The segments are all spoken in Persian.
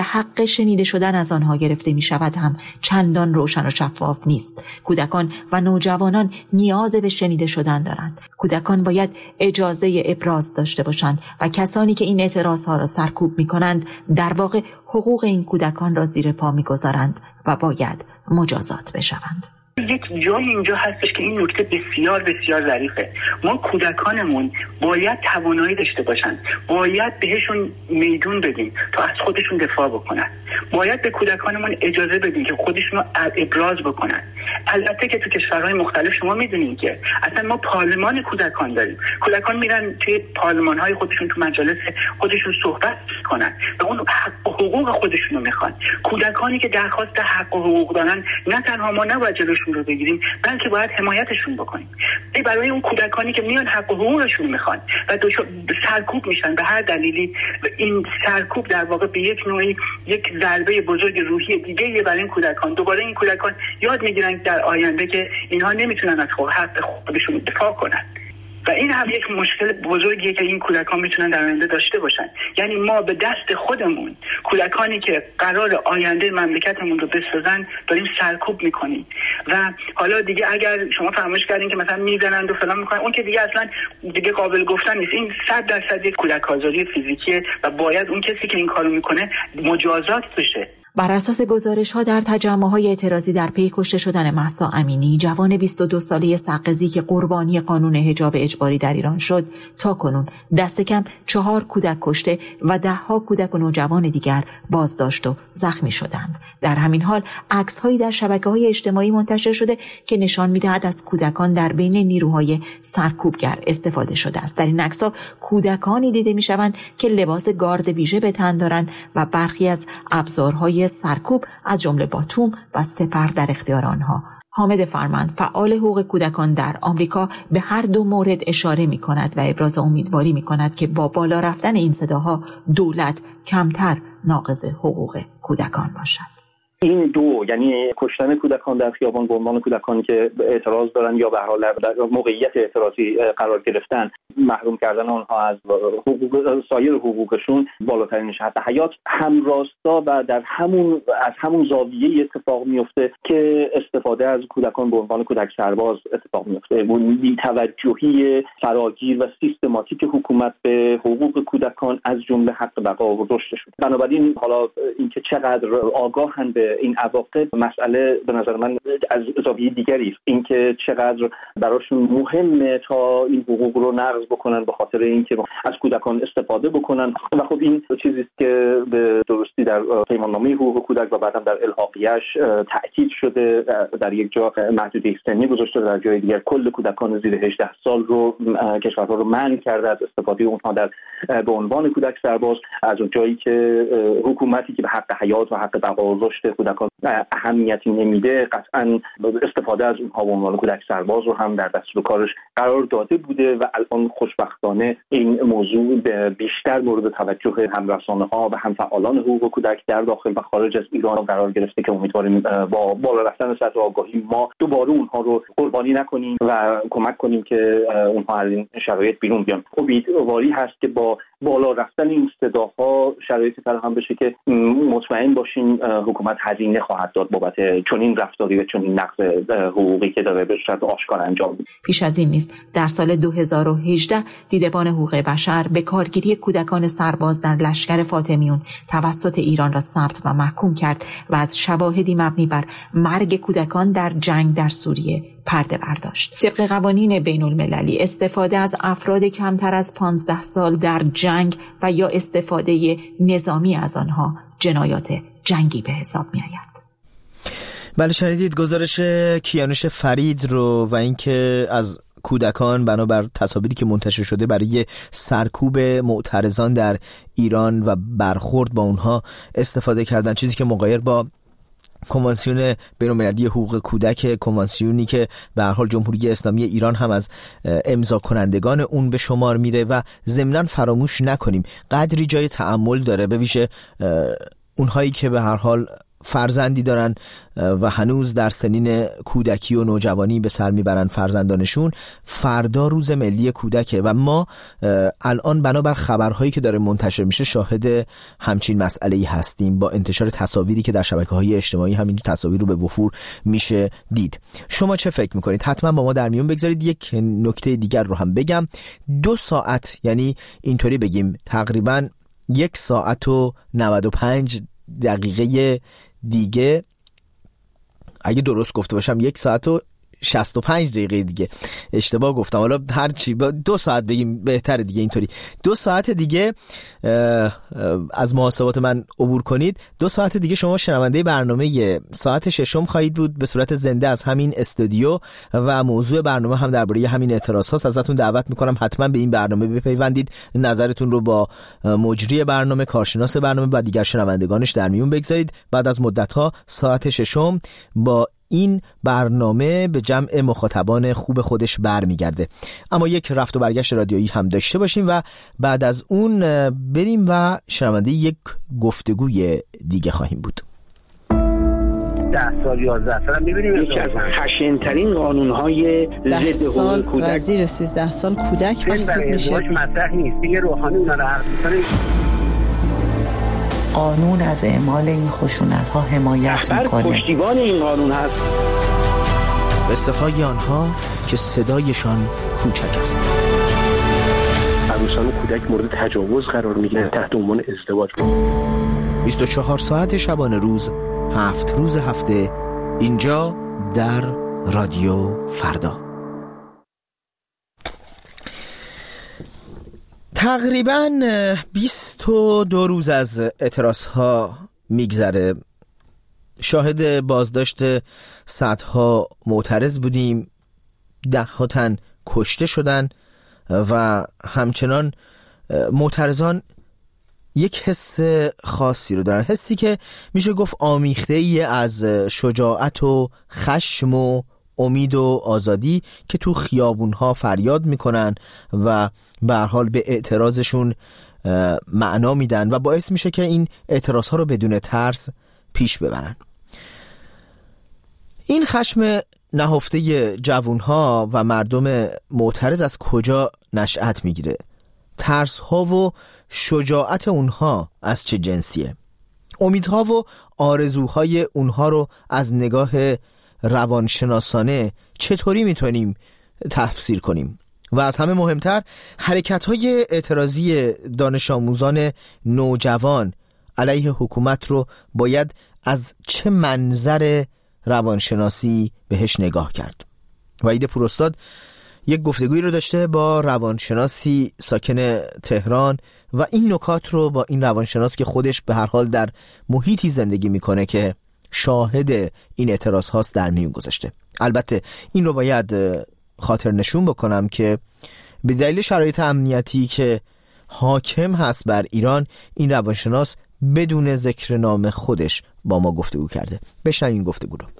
حق شنیده شدن از آنها گرفته می شود هم چندان روشن و شفاف نیست. کودکان و نوجوانان نیاز به شنیده شدن دارند. کودکان باید اجازه ابراز داشته باشند و کسانی که این اعتراضها را سرکوب می کنند در واقع حقوق این کودکان را زیر پا می گذارند و باید مجازات بشوند. یک جای اینجا هستش که این نکته بسیار بسیار ظریفه. ما کودکانمون باید توانایی داشته باشن، باید بهشون میدون بدیم تا از خودشون دفاع بکنن، باید به کودکانمون اجازه بدیم که خودشون رو ابراز بکنن. البته که تو کشورهای مختلف شما میدونید که اصلا ما پارلمان کودکان داریم، کودکان میرن توی پارلمان‌های خودشون تو مجالس خودشون صحبت کنن و اون حق و حقوق خودشون رو میخوان. کودکانی که درخواست حق و حقوق دارن نه تنها ما نباید جلوشون رو بگیریم بلکه باید حمایتشون بکنیم. برای اون کودکانی که میان حق و حقوقشون میخوان و سرکوب میشن به هر دلیلی، این سرکوب در واقع به یک نوعی یک ضربه بزرگ روحی دیگه برای این کودکان. دوباره این کودکان یاد میگیرن در آینده که اینها نمیتونن از حق خودشون دفاع کنن و این هم یک مشکل بزرگیه که این کودکان میتونن در آینده داشته باشن. یعنی ما به دست خودمون کودکانی که قرار آینده مملکتمون رو بسازن داریم سرکوب میکنیم و حالا دیگه اگر شما فراموش کردین که مثلا میزنند و فلان میکنن، اون که دیگه اصلا دیگه قابل گفتن نیست. این 100% یک کودک آزاری فیزیکیه و باید اون کسی که این کارو میکنه مجازات بشه. بر اساس گزارش‌ها در تجمع‌های اعتراضی در پی کشته شدن مهسا امینی، جوان 22 ساله سقزی که قربانی قانون حجاب اجباری در ایران شد، تاکنون دست کم 4 کودک کشته و 10 کودک و نوجوان دیگر بازداشت و زخمی شدند. در همین حال عکس‌هایی در شبکه‌های اجتماعی منتشر شده که نشان می‌دهد از کودکان در بین نیروهای سرکوبگر استفاده شده است. در این عکس‌ها کودکانی دیده می‌شوند که لباس گارد ویژه به تن دارند و برخی از ابزارهای سرکوب از جمله باتوم و سپر در اختیار آنها. حامد فرمند، فعال حقوق کودکان در آمریکا، به هر دو مورد اشاره می‌کند و ابراز امیدواری می‌کند که با بالا رفتن این صداها دولت کمتر ناقض حقوق کودکان باشد. این دو، یعنی کشتن کودکان در خیابان به عنوان کودکانی که اعتراض دارن یا به هر حال در موقعیت اعتراضی قرار گرفتن، محروم کردن آنها از حقوق سایر حقوقشون، بالاترین شرط حیات، هم راستا و در همون زاویه اتفاق میفته که استفاده از کودکان به عنوان کودک سرباز اتفاق میفته. اون بی‌توجهی فراگیر و سیستماتیک حکومت به حقوق کودکان از جمله حق بقا و رشدشون. بنابراین حالا اینکه چقدر آگاهند به این عواقب مسئله به نظر من از زاویه دیگری است. اینکه چقدر براشون مهمه تا این حقوق رو نقض بکنن به خاطر اینکه از کودکان استفاده بکنن و خب این چیزی است که به درستی در پیماننامه حقوق کودک و بعدم در الحاقیه‌اش تاکید شده. در یک جا محدوده سنی گذاشته، در جای دیگر کل کودکان زیر 18 سال رو کشورها رو منع کرده از استفاده اونها به عنوان کودک سرباز، از اون جایی که حکومتی که به حق حیات و حق بقا و رشد کودکان اهمیتی نمیده قطعاً استفاده از اونها به عنوان کودک سرباز رو هم در دستور کارش قرار داده بوده و الان خوشبختانه این موضوع بیشتر مورد توجه هم رسانه‌ها و هم فعالان حقوق کودک در داخل و خارج از ایران قرار گرفته که امیدواریم با بالا رفتن سطح آگاهی ما دوباره اونها رو قربانی نکنیم و کمک کنیم که اونها از این شرایط بیرون بیان. امیدواری هست که با بالا رفتن این صداها شرایطی فراهم بشه که مطمئن باشیم حکومت هزینه خواهد داد بابت چنین رفتاری و چنین نقض حقوقی که داره به صورت آشکار انجام میشه. پیش از این نیست در سال 2018 دیدبان حقوق بشر به کارگیری کودکان سرباز در لشکر فاطمیون توسط ایران را ثبت و محکوم کرد و از شواهدی مبنی بر مرگ کودکان در جنگ در سوریه پرده برداشت. طبق قوانین بین المللی استفاده از افراد کمتر از 15 سال در جنگ و یا استفاده نظامی از آنها جنایات جنگی به حساب می آید. بله، شنیدید گزارش کیانوش فرید رو و اینکه از کودکان بنابر تصاویری که منتشر شده برای سرکوب معترضان در ایران و برخورد با اونها استفاده کردن، چیزی که مغایر با کنوانسیون بین‌المللی حقوق کودک، کنوانسیونی که به هر حال جمهوری اسلامی ایران هم از امضا کنندگان اون به شمار میره و ضمناً فراموش نکنیم قدری جای تأمل داره، به ویژه اونهایی که به هر حال فرزندی دارن و هنوز در سنین کودکی و نوجوانی به سر میبرن فرزندانشون، فردا روز ملی کودکه و ما الان بنابر خبرهایی که داره منتشر میشه شاهد همچین مسئله‌ای هستیم. با انتشار تصاویری که در شبکه‌های اجتماعی همین تصاویر رو به وفور میشه دید. شما چه فکر میکنید؟ حتما با ما در میون بگذارید. یک نکته دیگر رو هم بگم، 2 ساعت، یعنی اینطوری بگیم تقریباً 1 ساعت و 95 دقیقه دیگه، اگه درست گفته باشم 1 ساعت و 65 دقیقه دیگه، اشتباه گفتم، حالا هر چی، 2 ساعت بگیم بهتره دیگه، اینطوری 2 ساعت دیگه از محاسبات من عبور کنید. 2 ساعت دیگه شما شنونده برنامه ساعت 6 خواهید بود به صورت زنده از همین استودیو و موضوع برنامه هم درباره همین اعتراض هاست. ازتون دعوت میکنم حتما به این برنامه بپیوندید، نظرتون رو با مجری برنامه، کارشناس برنامه و دیگر شنوندگانش در میون بگذارید. بعد از مدت ها ساعت 6 با این برنامه به جمع مخاطبان خوب خودش برمیگرده. اما یک رفت و برگشت رادیویی هم داشته باشیم و بعد از اون بریم و شنونده یک گفتگوی دیگه خواهیم بود. 10 سال 11 سال می‌بینیم یکی از خشن‌ترین قانون‌های ضد حقوق کودک وزیر 13 سال کودک محسوب میشه. مطرح نیست دیگه، روحانی اونا رو حرف می‌زنه. قانون از اعمال این خشونت‌ها حمایت می‌کنه. پشتیبان این قانون هست. قصه های آنها که صدایشان کوچک است. عروسان و کودک مورد تجاوز قرار می‌گیرن تحت عنوان ازدواج. 24 ساعت شبانه روز، 7 روز هفته، اینجا در رادیو فردا. تقریباً 22 روز از اعتراض‌ها میگذره. شاهد بازداشت صدها معترض بودیم، 10 تن کشته شدن و همچنان معترضان یک حس خاصی رو دارن، حسی که میشه گفت آمیخته‌ای از شجاعت و خشم و امید و آزادی که تو خیابونها فریاد میکنن و به هر حال به اعتراضشون معنا میدن و باعث میشه که این اعتراضها رو بدون ترس پیش ببرن. این خشم نهفته جوانها و مردم معترض از کجا نشأت میگیره؟ ترس ها و شجاعت اونها از چه جنسیه؟ امیدها و آرزوهای اونها رو از نگاه روانشناسانه چطوری میتونیم تفسیر کنیم؟ و از همه مهمتر حرکت‌های اعتراضی دانش آموزان نوجوان علیه حکومت رو باید از چه منظر روانشناسی بهش نگاه کرد؟ وحید پوراستاد یک گفتگویی رو داشته با روانشناسی ساکن تهران و این نکات رو با این روانشناس که خودش به هر حال در محیطی زندگی میکنه که شاهد این اعتراض هاست در میون گذاشته. البته این رو باید خاطر نشون بکنم که به دلیل شرایط امنیتی که حاکم هست بر ایران، این روانشناس بدون ذکر نام خودش با ما گفتگو کرده. بشنویم این گفتگو رو.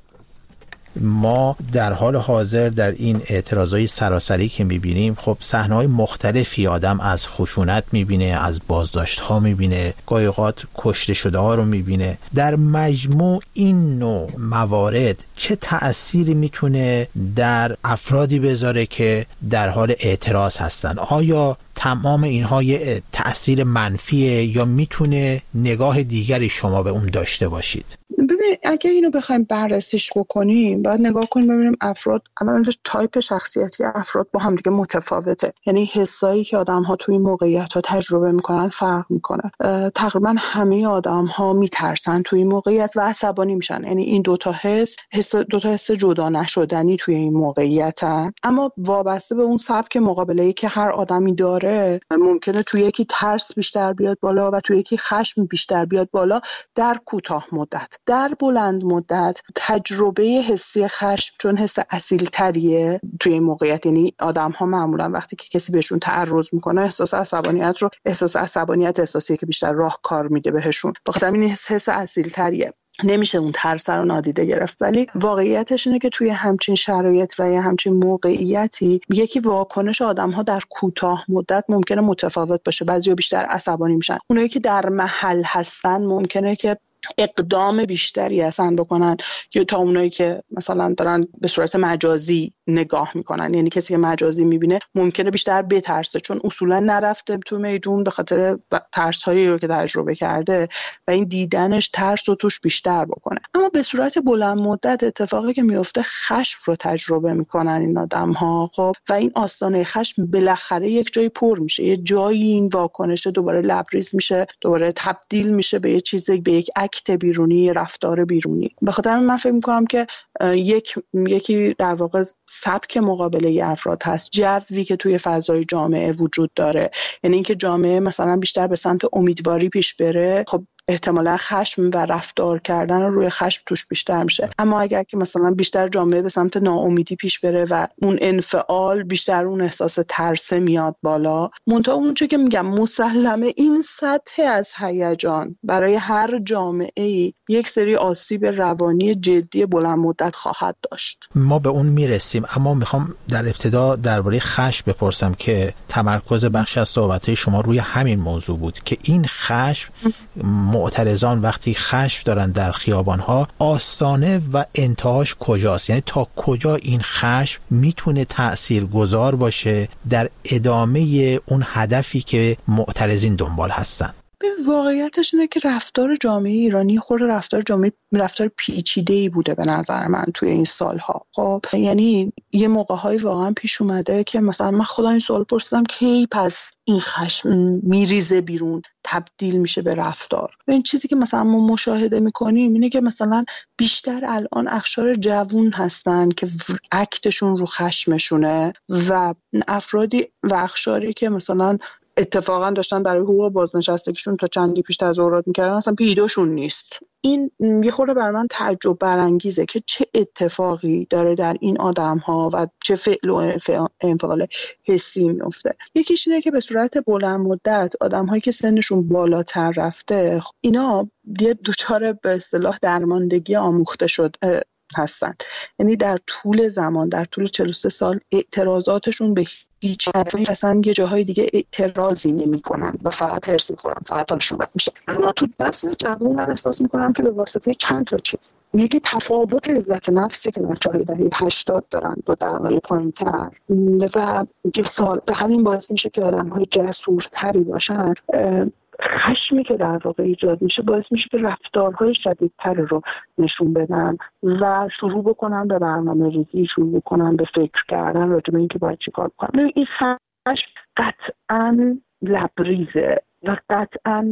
ما در حال حاضر در این اعتراضای سراسری که میبینیم، خب صحنه‌های مختلفی آدم از خشونت میبینه، از بازداشت‌ها میبینه، گاهی اوقات کشته شده ها رو میبینه. در مجموع این نوع موارد چه تأثیری میتونه در افرادی بذاره که در حال اعتراض هستن؟ آیا تمام اینها یه تأثیر منفیه یا میتونه نگاه دیگری شما به اون داشته باشید؟ ببینید اگه اینو بخوایم بررسیش بکنیم باید نگاه کنیم ببینیم افراد اولا تایپ شخصیتی افراد با هم دیگه متفاوته، یعنی حسایی که آدم‌ها توی موقعیت‌ها تجربه میکنن فرق میکنه. تقریبا همه آدم‌ها میترسن توی موقعیت و عصبانی میشن، یعنی این دو تا حس جدا نشدنی توی این موقعیتن. اما وابسته به اون سبک مقابله‌ای که هر آدمی داره، ممکنه توی یکی ترس بیشتر بیاد بالا و توی یکی خشم بیشتر بیاد بالا در کوتاه مدت. در بلند مدت تجربه حسی خشم چون حس اصیل‌تریه توی این موقعیت، یعنی آدم‌ها معمولا وقتی که کسی بهشون تعرض میکنه احساس عصبانیت احساسیه که بیشتر راهکار میده بهشون، بخاطر این حس اصیل‌تریه، نمیشه اون ترس رو نادیده گرفت. ولی واقعیتش اینه که توی همچین شرایط و یا همچین موقعیتی یکی واکنش آدم‌ها در کوتاه مدت ممکنه متفاوت باشه. بعضیا بیشتر عصبانی میشن، اونایی که در محل هستن ممکنه که اقدام بیشتری اصلا بکنن یا تا اونایی که مثلا دارن به صورت مجازی نگاه میکنن. یعنی کسی که مجازی میبینه ممکنه بیشتر بترسه چون اصولا نرفته تو میدون به خاطر ترس هایی رو که تجربه کرده و این دیدنش ترس رو توش بیشتر بکنه. اما به صورت بلند مدت اتفاقی که میفته خشم رو تجربه میکنن این آدم ها. خب و این آستانه خشم بالاخره یک جایی پر میشه، یه جایی این واکنش دوباره لبریز میشه، دوباره تبدیل میشه به یه چیزی، به یک اکت بیرونی، رفتار بیرونی. به خاطر من فکر میکنم که یکی در واقع سبک مقابله افراد هست، جوی که توی فضای جامعه وجود داره. یعنی اینکه جامعه مثلا بیشتر به سمت امیدواری پیش بره، خب احتمالا خشم و رفتار کردن روی خشم توش بیشتر میشه. اما اگر که مثلا بیشتر جامعه به سمت ناامیدی پیش بره و اون انفعال بیشتر، اون احساس ترس میاد بالا. منتها اون چه که میگم مسلمه این سطح از هیجان برای هر جامعه‌ای یک سری آسیب روانی جدی بلند مدت خواهد داشت. ما به اون میرسیم، اما میخوام در ابتدا درباره خشم بپرسم که تمرکز بخش از صحبت‌های شما روی همین موضوع بود که این خشم، معترضان وقتی خشم دارن در خیابان‌ها، آستانه و انتهاش کجاست؟ یعنی تا کجا این خشم میتونه تأثیرگذار باشه در ادامه اون هدفی که معترضین دنبال هستن؟ به واقعیتش اینه که رفتار جامعه ایرانی خود رفتار پیچیده‌ای بوده به نظر من توی این سالها. خب یعنی یه موقع‌های واقعا پیش اومده که مثلا من خودم این سوال پرسیدم که کی پس این خشم میریزه بیرون، تبدیل میشه به رفتار. و این چیزی که مثلا ما مشاهده میکنیم اینه که مثلا بیشتر الان اقشار جوون هستن که اکتشون رو خشمشونه و افرادی و اقشاری که مثلا اتفاقا داشتن برای حقوق بازنشستگیشون تا چندی پیش تظاهرات میکردن اصلا پیداشون نیست. این یه خورده برای من تعجب برانگیزه که چه اتفاقی داره در این آدم‌ها و چه فعل و انفعال حسی میفته. یکیش اینه که به صورت بلند مدت آدم‌هایی که سنشون بالاتر رفته اینا دچار به اصطلاح درماندگی آموخته شد هستن. یعنی در طول زمان، در طول 43 سال اعتراضاتشون به هیچ حرفی اصلا یه جاهای دیگه اعتراضی نمی‌کنن و فقط هرس می‌خورن، فقط حالشون بد میشه. اما تو دست جوون من احساس می‌کنم که به واسطه چند تا چیز، یکی تفاوت عزت نفسی که بچه‌های دهه 80 دارن با دهه‌های پایین‌تر و که سال به همین باعث میشه که آدم‌های جسورتری باشن. خشمی که در واقع ایجاد میشه باعث میشه که رفتارهای شدیدتر رو نشون بدن و شروع بکنن به برنامه‌ریزی، شروع بکنن به فکر کردن راجع به اینکه باید چیکار کنن. این خشم قطعاً لبریزه و قطعاً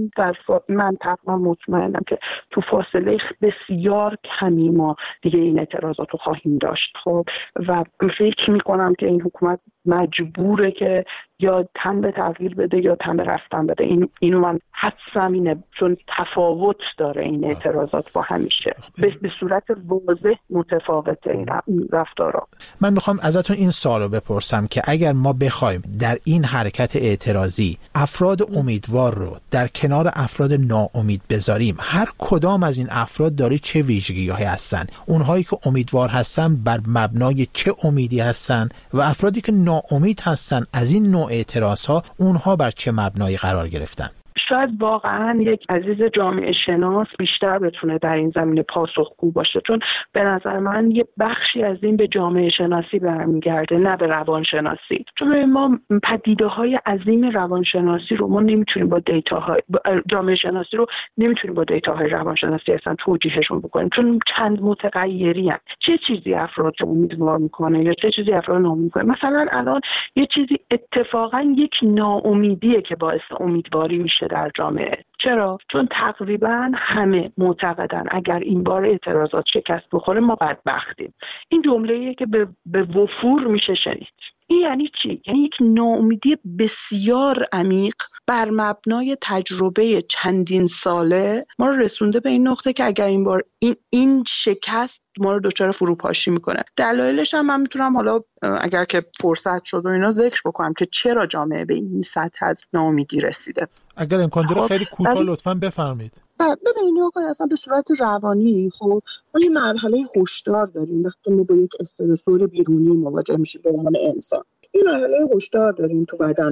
من تقریبا مطمئنم که تو فاصله بسیار کمی ما دیگه این اعتراضات رو خواهیم داشت. خب و فکر میکنم که این حکومت مجبوره که یا تن به تغییر بده یا تن به رفتن بده. اینو من حدسم اینه، چون تفاوت داره این اعتراضات با همیشه، به صورت واضح متفاوته این رفتارا. من میخوام ازتون این سوالو بپرسم که اگر ما بخوایم در این حرکت اعتراضی افراد امیدوار رو در کنار افراد ناامید بذاریم، هر کدام از این افراد داره چه ویژگی‌هایی هستن؟ اونهایی که امیدوار هستن بر مبنای چه امیدی هستن و افرادی که ناامید هستن از این نوع اعتراضها اونها بر چه مبنایی قرار گرفتن؟ شاید واقعا یک عزیز جامعه شناس بیشتر بتونه در این زمینه پاسخگو باشه، چون به نظر من یه بخشی از این به جامعه شناسی برمیگرده نه به روانشناسی. چون ما پدیده‌های عظیم روانشناسی رو ما نمیتونیم با دیتاهای جامعه شناسی رو نمیتونیم با دیتاهای روانشناسی اصلا توجیهشون بکنیم، چون چند متغیری هست. چه چیزی افراد رو امیدوار میکنه یا چه چیزی افراد ناامید میکنه. مثلا الان یه چیزی اتفاقا یک ناامیدیه که باعث امیدواری میشه در جامعه. چرا؟ چون تقریبا همه معتقدن اگر این بار اعتراضات شکست بخوره ما بدبختیم. این جمله‌ایه که به وفور میشه شنید. این یعنی چی؟ یعنی یک ناامیدی بسیار عمیق بر مبنای تجربه چندین ساله ما رو رسونده به این نقطه که اگر این بار این شکست ما رو دچار فروپاشی میکنه. دلایلش هم من میتونم حالا اگر که فرصت شد و اینا ذکر بکنم که چرا جامعه به این سطح از ناامیدی رسیده. اگر امکان داره خیلی کوتاه لطفاً بفرمایید. ببینید اصلا به صورت روانی خب ما یه مرحله هشدار داریم وقتی ما با یک استرسور بیرونی مواجه میشیم به عنوان انسان. این مرحله هشدار داریم تو بدنمون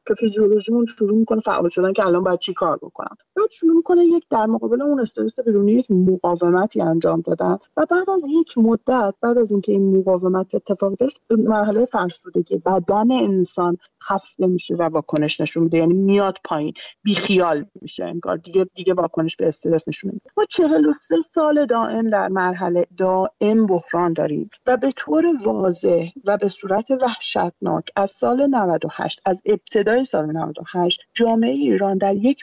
که فیزیولوژیمون شروع میکنه فعال شدن که الان باید چی کار بکنم. بعد شروع میکنه یک در مقابل اون استرس بیرونی یک مقاومتی انجام دادن و بعد از یک مدت، بعد از اینکه این مقاومت اتفاق گرفت، مرحله فرسودگی بدن انسان خسته میشه و واکنش نشون میده، یعنی میاد پایین، بیخیال میشه، انگار دیگه واکنش به استرس نشون میده. ما 43 سال دائم در مرحله دائم بحران داریم و به طور واضح و به صورت وحشتناک از سال 98، از ابتدای سال 98 جامعه ایران در یک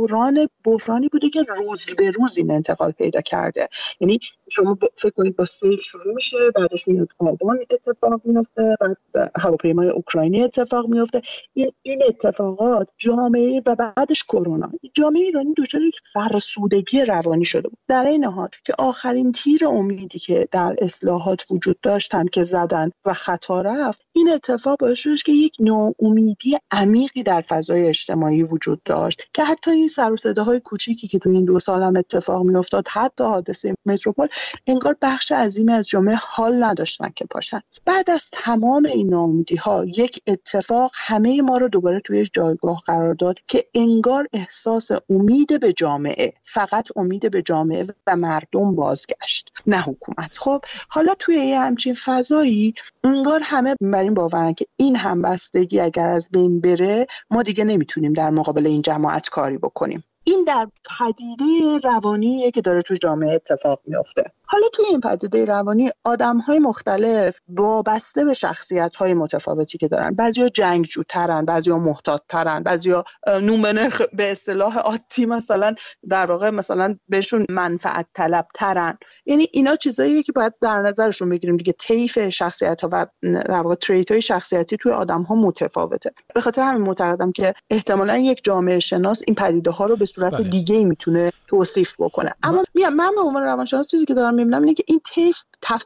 بحرانی بوده که روز به روز این انتقال پیدا کرده. یعنی شما فکر کنید با سیل شروع میشه، بعدش میاد آبان اتفاق میفته، بعد هواپیمای اوکراینی اتفاق میفته، این اتفاقات جامعه و بعدش کرونا. جامعه ایرانی دچار یک فرسودگی روانی شده بود. در این حال که آخرین تیر امیدی که در اصلاحات وجود داشتن که زدن و خطا رفت، این اتفاق باعث شد که یک ناامیدی عمیقی در فضای اجتماعی وجود داشت که حتی این سر و صداهای کوچیکی که تو این 2 سال هم اتفاق میافتاد، حتی حادثه متروپول، انگار بخش عظیمی از جامعه حال نداشتن که پاشن. بعد از تمام این ناامیدی‌ها یک اتفاق همه ما رو دوباره توی جایگاه قرار داد که انگار احساس امید به جامعه، فقط امید به جامعه و مردم بازگشت، نه حکومت. خب حالا توی یه همچین فضایی انگار همه بر این باورن که این همبستگی اگر از بین بره، ما دیگه نمیتونیم در مقابل این جماعت کاری بکنیم. این در پدیده روانیه که داره توی جامعه اتفاق میفته. حالا توی این پدیده روانی آدم‌های مختلف وابسته به شخصیت‌های متفاوتی که دارن. بعضیا جنگجوترن، بعضیا محتاط‌ترن، بعضیا نومن به اصطلاح عادی مثلا در واقع مثلا بهشون منفعت طلب‌ترن. یعنی اینا چیزاییه که باید در نظرشون بگیریم دیگه. طیف شخصیت‌ها و در واقع تریت‌های شخصیتی توی آدم‌ها متفاوته. به خاطر همین معتقدم که احتمالاً یک جامعه شناس این پدیده‌ها رو به صورت دیگه‌ای میتونه توصیف بکنه. اما من به عنوان روانشناس چیزی که دارم میبینم اینه که این طیف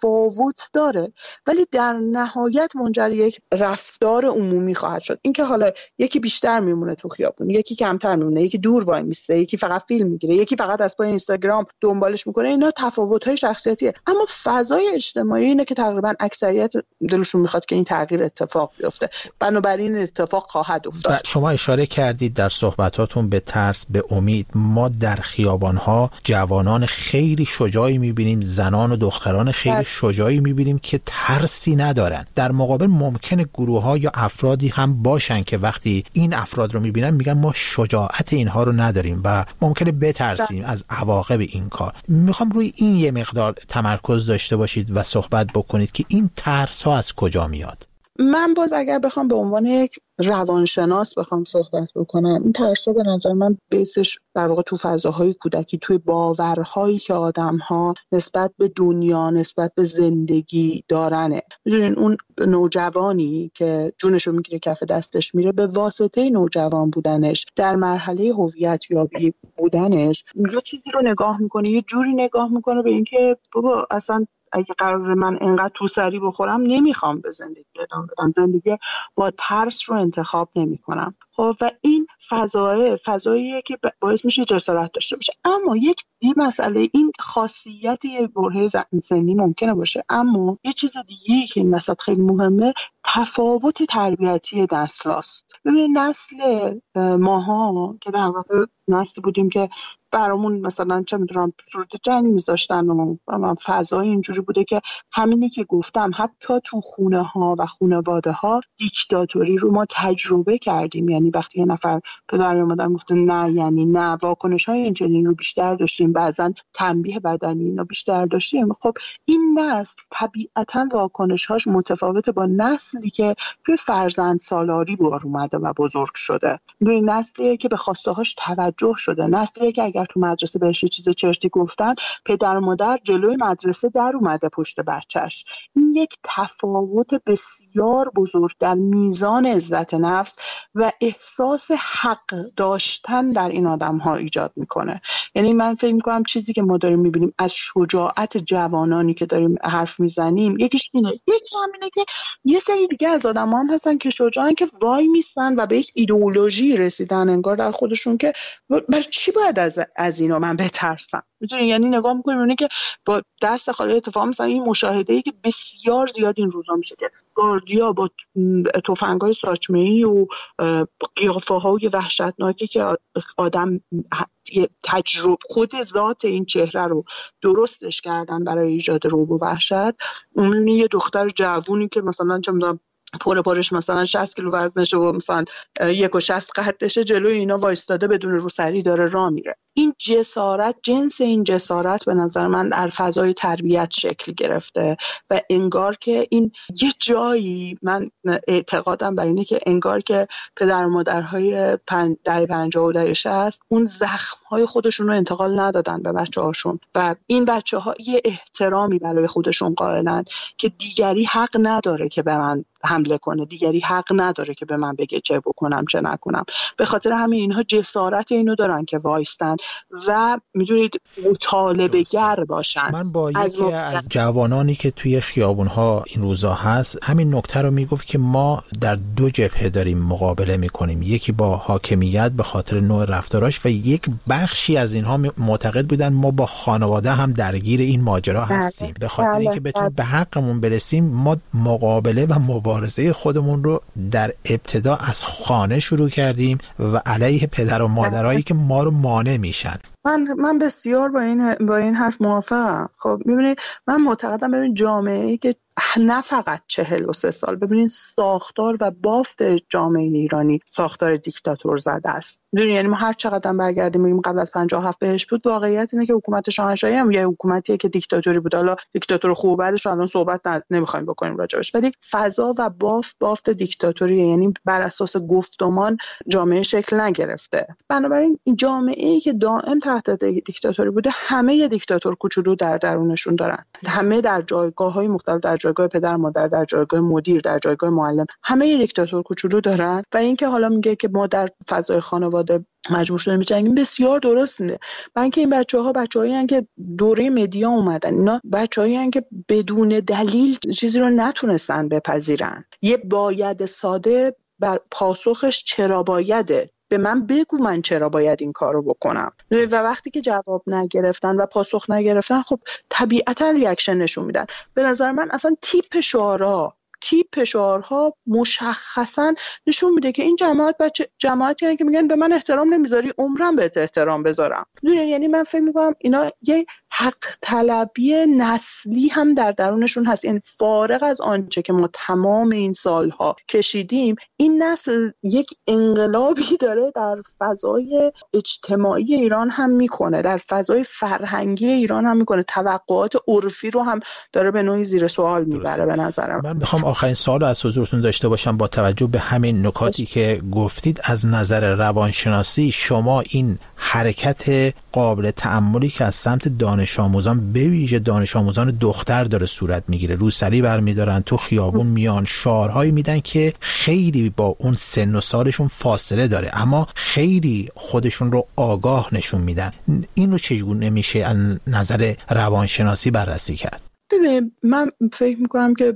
تفاوت داره، ولی در نهایت منجر یک رفتار عمومی خواهد شد. اینکه حالا یکی بیشتر میمونه تو خیابون، یکی کمتر میمونه، یکی دور وای میسته، یکی فقط فیلم میگیره، یکی فقط از پای اینستاگرام دنبالش میکنه، اینا تفاوت‌های شخصیتیه. اما فضای اجتماعی اینه که تقریبا اکثریت دلشون میخواد که این تغییر اتفاق بیفته، بنابراین اتفاق خواهد افتاد. شما اشاره کردید در صحبتاتون به ترس، به امید. ما در خیابان‌ها جوانان خیلی شجاعی می‌بینیم، زنان و دختران خیلی شجاعی می‌بینیم که ترسی ندارن. در مقابل ممکنه گروه‌ها یا افرادی هم باشن که وقتی این افراد رو می‌بینن میگن ما شجاعت اینها رو نداریم و ممکنه بترسیم از عواقب این کار. میخوام روی این یه مقدار تمرکز داشته باشید و صحبت بکنید که این ترس‌ها از کجا میاد. من باز اگر بخوام به عنوان یک روانشناس بخوام صحبت بکنم، این ترس‌ها به نظر من بیسش در واقع تو فضاهای کودکی، توی باورهایی که آدم‌ها نسبت به دنیا، نسبت به زندگی دارنه. می‌دونین اون نوجوانی که جونشو میگیره کف دستش میره، به واسطه نوجوان بودنش در مرحله هویت یابی بودنش یه چیزی رو نگاه میکنه، یه جوری نگاه میکنه به اینکه بابا اصلا اگه قرار من انقدر تو سری بخورم نمیخوام به زندگی ادامه بدم، زندگی با ترس رو انتخاب نمیکنم. خب و این فضاییه که باعث میشه جسارت داشته باشه. اما یه مسئله، این خاصیت یه برهه سنی ممکنه باشه، اما یه چیز دیگه که این وسط خیلی مهمه، تفاوت تربیتی نسلاست. ببینید نسل ماها که در واقع نسلی بودیم که برامون مثلا چه میدونم صورت جنگ میذاشتن و فضای اینجوری بوده که همینی که گفتم، حتی تو خونه ها و خانواده ها دیکتاتوری رو ما تجربه کردیم. یعنی وقتی یه نفر پدر یا مادر گفته نه یعنی نه، واکنش های اینجوری رو بیشتر داشتیم، بعضن تنبیه بدنی اینا بیشتر داشتیم. خب این نسل طبیعتا واکنش هاش متفاوته با نسلی که توی فرزند سالاری بار اومده و بزرگ شده. این نسلیه که به خواسته هاش توجه شده، نسلیه که اگر تو مدرسه بهش چیز چرتی گفتن، پدر و مادر جلوی مدرسه در اومده پشت بچهش. این یک تفاوت بسیار بزرگ در میزان عزت نفس و احساس حق داشتن در این آدم ها ایجاد میکنه. یعنی من فکر میکنم چیزی که ما داریم میبینیم از شجاعت جوانانی که داریم حرف میزنیم، یکیش اینه، یکی همینه که یه سری دیگه از آدم ها هم هستن که شجاعن، که وای میستن و به یک ایدئولوژی رسیدن انگار در خودشون که برای چی باید از اینا من بترسم. میدونی، یعنی نگاه میکنیم اونه که با دست خالی اتفاق مثلا این مشاهده‌ای که بسیار زیاد این روزا میشه که گاردیا با تفنگ‌های ساچمه‌ای و قیافه‌های وحشتناکی که آدم تجربه خود ذات این چهره رو درستش کردن برای ایجاد رعب و وحشت. اون یه دختر جوونی که مثلا چه می‌دونم پرش مثلا 60 کیلو وزنشه و مثلا 1.60 قدشه، جلوی اینا وایستاده بدون روسری داره راه میره. این جسارت، جنس این جسارت به نظر من در فضای تربیت شکل گرفته و انگار که این یه جایی، من اعتقادم بر اینه که انگار که پدر و مادرهای دهه 50 و دهه 60 اون زخم‌های خودشون رو انتقال ندادن به بچه‌هاشون و این بچه‌ها یه احترامی برای خودشون قائلن که دیگری حق نداره که به من حمله کنه، دیگری حق نداره که به من بگه چه بکنم چه نکنم. به خاطر همین اینها جسارت اینو دارن که وایستن و میدونید مطالبه گر باشن. من با یکی از جوانانی که توی خیابون‌ها این روزا هست همین نکته رو میگفت که ما در دو جبهه داریم مقابله میکنیم، یکی با حاکمیت به خاطر نوع رفتاراش و یک بخشی از اینها معتقد بودن ما با خانواده هم درگیر این ماجرا هستیم. به خاطر اینکه بتونیم به حقمون برسیم ما مقابله و مبارزه خودمون رو در ابتدا از خانه شروع کردیم و علیه پدر و مادرایی که ما رو مانع میشن. من بسیار با این حرف موافقم. خب میبینید من معتقدم ببین جامعه‌ای که نه فقط 43 سال، ببینید ساختار و بافت جامعه ایرانی ساختار دیکتاتور زده است. میدونید یعنی ما هر چقدر برگردیم میگیم قبل از 57 بهش بود، واقعیت اینه که حکومت شاهنشاهی هم یه حکومتیه که دیکتاتوری بود. حالا دیکتاتور خوب بعدش الان صحبت نمیخوایم بکنیم راجعش، ولی فضا و بافت دیکتاتوری، یعنی بر اساس گفتمان جامعه شکل نگرفته. بنابراین این جامعه‌ای که دائم تحت دیکتاتوری بوده همه دیکتاتور کوچولو در درونشون دارن، همه در جایگاه‌های مختلف، در جایگاه پدر مادر، در جایگاه مدیر، در جایگاه معلم، همه دیکتاتور کوچولو دارن. و اینکه حالا میگه که ما در فضای خانواده مجبور شدیم می‌جنگیم، بسیار درست میده. برای اینکه این بچه‌هایی هستن که دوره مدیا اومدن، اینا بچه‌هایی هستن که بدون دلیل چیزی رو نتونستن بپذیرن. یه باید ساده بر پاسخش چرا بایده، به من بگو من چرا باید این کارو بکنم. و وقتی که جواب نگرفتن و پاسخ نگرفتن، خب طبیعتا ریاکشن نشون میدن. به نظر من اصلا تیپ شعارها مشخصا نشون میده که این جماعتی که میگن به من احترام نمیذاری عمرم بهت احترام بذارم. یعنی من فکر میکنم اینا یه حق طلبی نسلی هم در درونشون هست. یعنی فارغ از آنچه که ما تمام این سالها کشیدیم، این نسل یک انقلابی داره در فضای اجتماعی ایران هم میکنه، در فضای فرهنگی ایران هم میکنه، توقعات عرفی رو هم داره به نوعی زیر سوال میبره. به نظرم من میخوام آخرین سوال از حضورتون داشته باشم با توجه به همین نکاتی که گفتید. از نظر روانشناسی شما این حرکت قابل تأملی که از سمت دانش آموزان، به ویژه دانش آموزان دختر داره صورت میگیره، روسری برمیدارن، تو خیابون میان، شعارهایی میدن که خیلی با اون سن و سالشون فاصله داره اما خیلی خودشون رو آگاه نشون میدن، این رو چگونه میشه از نظر روانشناسی بررسی کرد؟ ببین من فکر میکنم که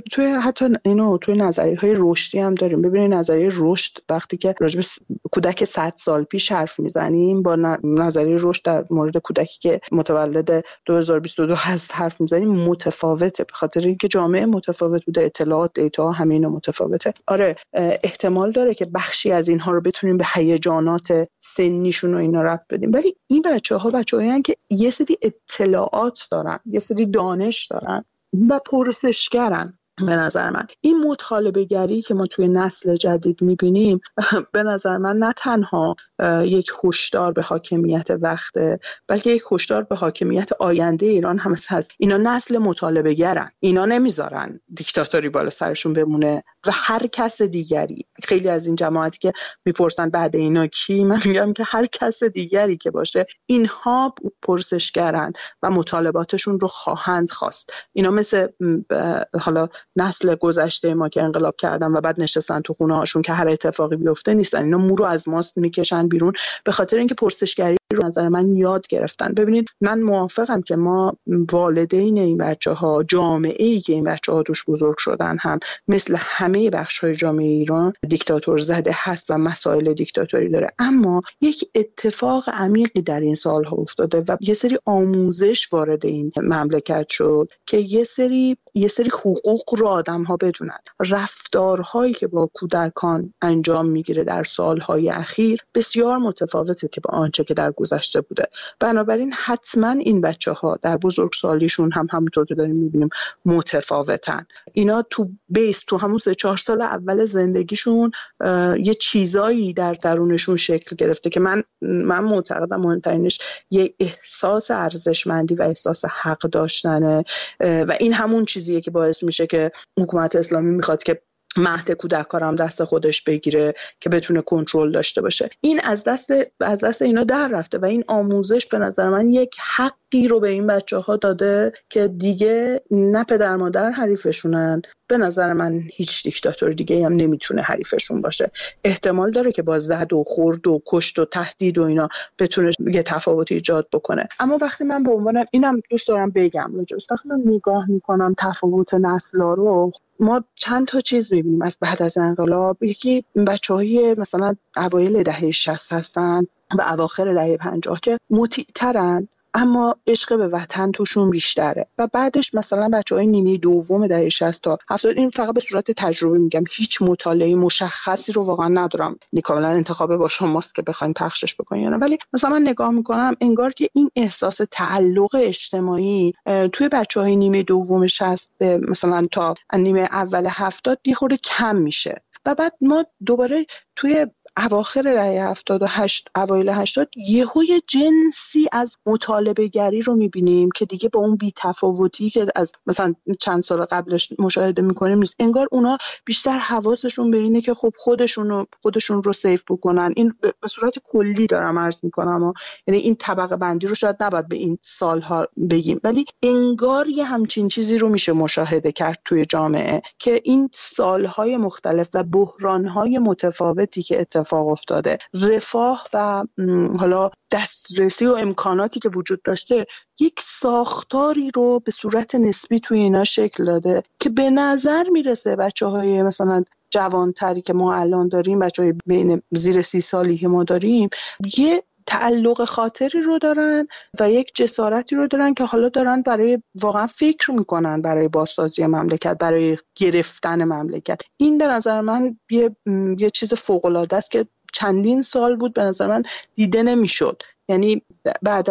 توی نظریه‌های رشدی هم داریم. ببینید نظریه رشد وقتی که راجع به کودک 100 سال پیش حرف میزنیم با نظریه رشد در مورد کودکی که متولد 2022 هست حرف میزنیم متفاوته، به خاطر اینکه جامعه متفاوت بوده، اطلاعات، دیتا همه اینا متفاوته. آره احتمال داره که بخشی از اینها رو بتونیم به هیجانات سنیشون و اینا ربط بدیم، ولی این بچه‌هایی که یه سری اطلاعات دارن، یه سری دانش دارن و پرسشگرن. به نظر من این مطالبه گری که ما توی نسل جدید میبینیم به نظر من نه تنها یک هشدار به حاکمیت وقته، بلکه یک هشدار به حاکمیت آینده ایران هم هست. اینا نسل مطالبه گرن، اینا نمیذارن دیکتاتوری بالا سرشون بمونه و هر کس دیگری، خیلی از این جماعتی که میپرسن بعد اینا کی، من میگم که هر کس دیگری که باشه اینها پرسشگرن و مطالباتشون رو خواهند خواست. اینا مثل حالا نسل گذشته ما که انقلاب کردن و بعد نشستن تو خونه هاشون که هر اتفاقی بیفته نیستن. اینا مو رو از ماست میکشن اومدن بیرون به خاطر اینکه پرسشگری رو نظر من یاد گرفتن. ببینید من موافقم که ما والدین این بچه‌ها، جامعه‌ای که این بچه‌ها توش بزرگ شدن هم مثل همه بخش‌های جامعه ایران دیکتاتور زده هست و مسائل دیکتاتوری داره، اما یک اتفاق عمیقی در این سال‌ها افتاده و یه سری آموزش وارد این مملکت شد که یه سری حقوق رو آدم‌ها بدونن. رفتارهایی که با کودکان انجام میگیره در سال‌های اخیر بسیار متفاوته که با آنچه که در گذشته بوده. بنابراین حتما این بچه‌ها در بزرگسالیشون هم همونطور که داریم می‌بینیم متفاوتن. اینا تو همون 3-4 سال اول زندگیشون یه چیزایی در درونشون شکل گرفته که من معتقدم مهمترینش یه احساس ارزشمندی و احساس حق داشتنه و این همون چیزیه که باعث میشه که حکومت اسلامی میخواد که مهد کودکان هم دست خودش بگیره که بتونه کنترل داشته باشه. این از دست اینا در رفته و این آموزش به نظر من یک حقی رو به این بچه‌ها داده که دیگه نه پدر مادر حریفشونن. به نظر من هیچ دیکتاتور دیگه هم نمیتونه حریفشون باشه. احتمال داره که با زد و خورد و کشت و تهدید و اینا بتونه یه تفاوتی ایجاد بکنه. اما وقتی من به عنوان اینم دوست دارم بگم وقتی من نگاه میکنم تفاوت نسل‌ها رو، ما چند تا چیز می‌بینیم از بعد از انقلاب. یکی بچه‌های مثلا اوایل دهه 60 هستن و اواخر دهه 50 که مطیع‌ترن اما عشق به وطن توشون بیشتره و بعدش مثلا بچه‌های نیمه دوم دهه 60 تا 70، این فقط به صورت تجربه میگم، هیچ مطالعه مشخصی رو واقعا ندارم، کاملا انتخاب با شماست که بخواید پخشش بکنین، ولی مثلا من نگاه میکنم انگار که این احساس تعلق اجتماعی توی بچه‌های نیمه دوم 60 مثلا تا نیمه اول 70 یه خورده کم میشه و بعد ما دوباره توی اواخر دهه 78 اوایل 80 یهوی جنسی از مطالبه گری رو میبینیم که دیگه با اون بی‌تفاوتی که از مثلا چند سال قبلش مشاهده میکنیم نیست. انگار اونا بیشتر حواسشون به اینه که خب خودشون رو سیف بکنن. این به صورت کلی دارم عرض میکنم، یعنی این طبقه بندی رو شاید نباید به این سالها بگیم، ولی انگار یه همچین چیزی رو میشه مشاهده کرد توی جامعه که این سالهای مختلف و بحرانهای متفاوتی که اتفاق افتاده، رفاه و حالا دسترسی و امکاناتی که وجود داشته، یک ساختاری رو به صورت نسبی توی اینا شکل داده که به نظر میرسه بچه‌های مثلا جوانتری که ما الان داریم، بچه‌های بین زیر 30 سالی که ما داریم، یه تعلق خاطری رو دارن و یک جسارتی رو دارن که حالا دارن برای واقعا فکر میکنن برای بازسازی مملکت، برای گرفتن مملکت. این به نظر من یه چیز فوق‌العاده است که چندین سال بود به نظر من دیده نمیشد. یعنی بعد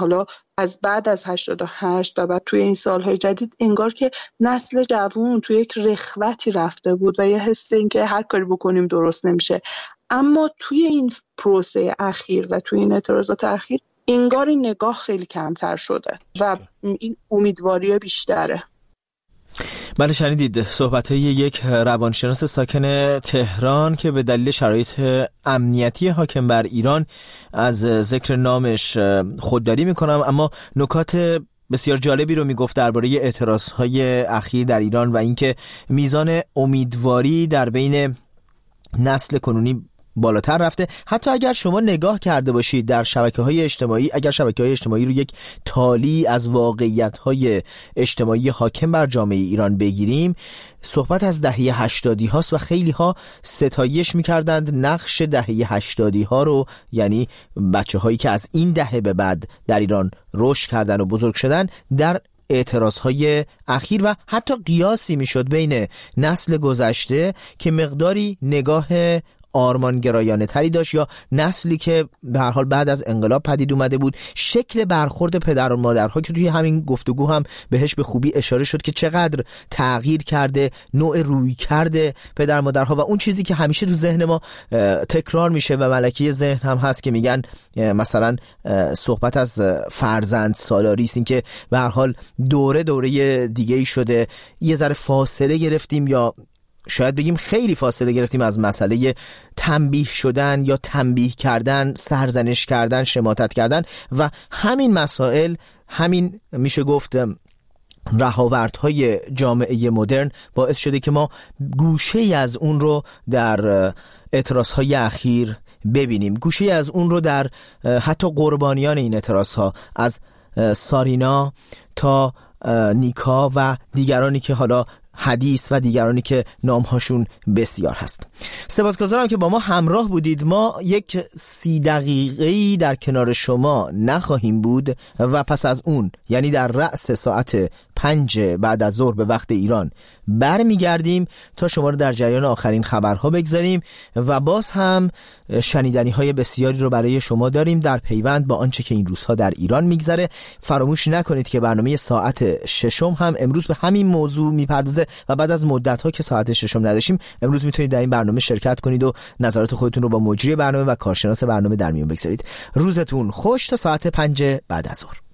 از 88 و بعد توی این سالهای جدید انگار که نسل جوان توی یک رخوتی رفته بود و یه حس این که هر کاری بکنیم درست نمیشه. اما توی این پروسه اخیر و توی این اعتراضات اخیر انگار این نگاه خیلی کمتر شده و این امیدواری بیشتره. بله، شنیدید صحبت‌های یک روانشناس ساکن تهران که به دلیل شرایط امنیتی حاکم بر ایران از ذکر نامش خودداری میکنم، اما نکات بسیار جالبی رو میگفت درباره اعتراضهای اخیر در ایران و اینکه میزان امیدواری در بین نسل کنونی بالاتر رفته. حتی اگر شما نگاه کرده باشید در شبکه‌های اجتماعی، اگر شبکه‌های اجتماعی رو یک تالی از واقعیت‌های اجتماعی حاکم بر جامعه ایران بگیریم، صحبت از دهه 80 هاست و خیلی ها ستایش می‌کردند نقش دهه 80 ها رو، یعنی بچه‌هایی که از این دهه به بعد در ایران رشد کردن و بزرگ شدن، در اعتراضهای اخیر و حتی قیاسی میشد بین نسل گذشته که مقداری نگاه آرمانگرایانه تری داشت یا نسلی که به هر حال بعد از انقلاب پدید اومده بود. شکل برخورد پدر و مادرها که توی همین گفتگو هم بهش به خوبی اشاره شد که چقدر تغییر کرده نوع روی کرده پدر مادرها و اون چیزی که همیشه تو ذهن ما تکرار میشه و ملکه ذهن هم هست که میگن مثلا صحبت از فرزند سالاری است، این که به هر حال دوره دیگه‌ای شده، یه ذره فاصله گرفتیم یا شاید بگیم خیلی فاصله گرفتیم از مسئله تنبیه شدن یا تنبیه کردن، سرزنش کردن، شماتت کردن و همین مسائل، همین میشه گفت رهاوردهای جامعه مدرن باعث شده که ما گوشه‌ای از اون رو در اعتراضهای اخیر ببینیم. گوشه از اون رو در حتی قربانیان این اعتراضها، از سارینا تا نیکا و دیگرانی که حالا حدیث و دیگرانی که نامهاشون بسیار هست. سپاسگزارم که با ما همراه بودید. ما یک 30 دقیقه‌ای در کنار شما نخواهیم بود و پس از اون، یعنی در رأس ساعت 5 بعد از ظهر به وقت ایران برمیگردیم تا شما رو در جریان آخرین خبرها بگذاریم و باز هم شنیدنی های بسیاری رو برای شما داریم در پیوند با آنچه که این روزها در ایران میگذره. فراموش نکنید که برنامه ساعت 6 هم امروز به همین موضوع میپردازه و بعد از مدت ها که ساعت 6 نداشتیم، امروز میتونید در این برنامه شرکت کنید و نظرات خودتون رو با مجری برنامه و کارشناس برنامه در میون بگذارید. روزتون خوش تا ساعت 5 بعد از ظهر.